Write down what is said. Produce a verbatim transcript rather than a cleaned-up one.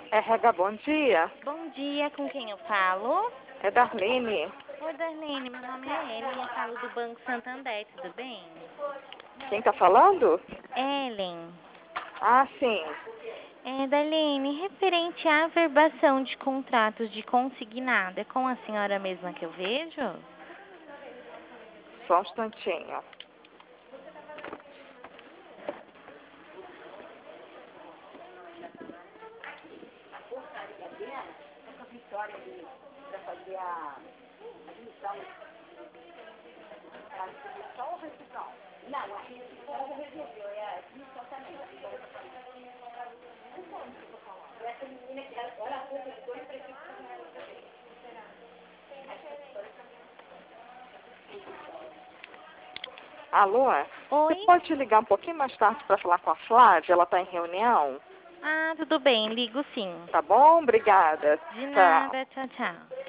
É Rega, bom dia. Bom dia, com quem eu falo? É Darlene. Oi, Darlene, meu nome é Ellen, eu falo do Banco Santander, tudo bem? Quem tá falando? Ellen. Ah, sim. É, Darlene, referente à averbação de contratos de consignado, é com a senhora mesma que eu vejo? Só um instantinho. Alô? Você Oi? pode ligar um pouquinho mais tarde para falar com a Flávia? Ela está em reunião. Ah, tudo bem, ligo sim. Tá bom? Obrigada. De Tchau. nada, tchau, tchau.